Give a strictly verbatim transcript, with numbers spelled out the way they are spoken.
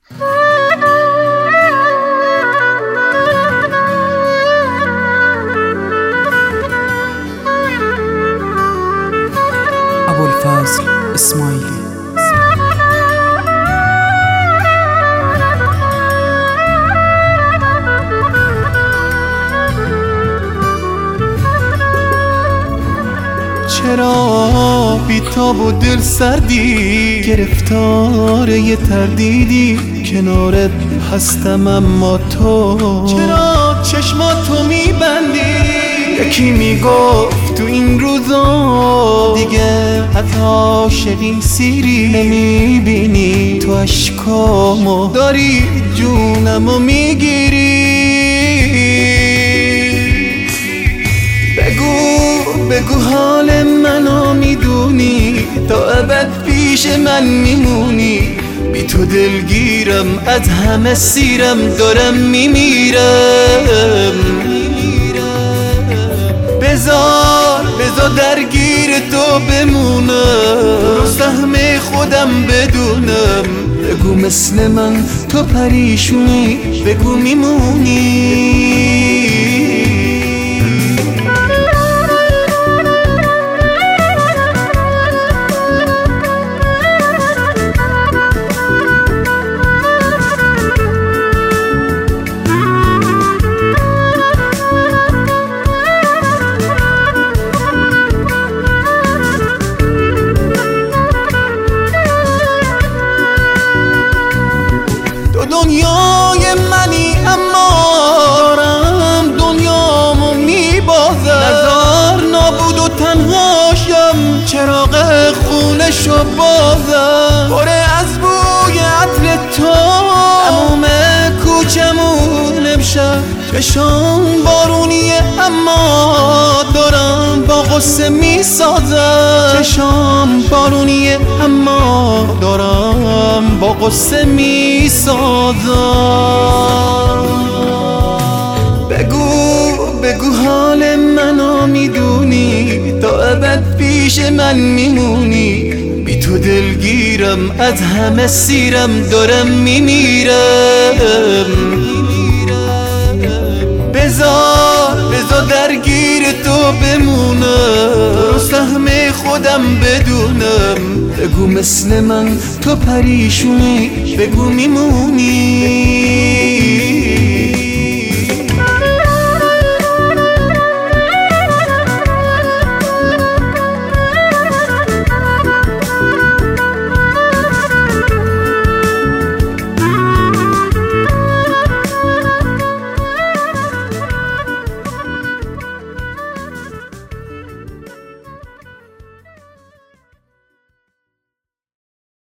ابوالفضل اسماعیلی. چرا بی‌تاب و دل سردی، گرفتار یه تردیدی، کنارت هستم اما تو چرا چشماتو میبندی؟ یکی میگفت تو این روزا دیگه از عاشقی سیری نمیبینی، تو اشکامو داری جونمو میگیری. بگو بگو حال منو میدونی، تا ابد پیش من میمونی، بی تو دلگیرم از همه سیرم دارم میمیرم. بذار بذار درگیر تو بمونم، رو سهم خودم بدونم. بگو مثل من تو پریشونی، بگو میمونی. دنیای منی اما دارم دنیامو میبازم، نزار نابود و تنهاشم، چراغ خونشو بازم. پره از بوی عطر تو تموم کوچمون امشب، چشام بارونیه اما دارم با غصه میسازم. چشام بارونیه اما دارم با غصه میسازم. بگو بگو حال منو میدونی، تا ابد پیش من میمونی، بی تو دلگیرم از همه سیرم دارم میمیرم. بذار بذار درگیر تو بمونم، رو سهم خودم بدونم. بگو مثل من تو پریشونی، بگو میمونی.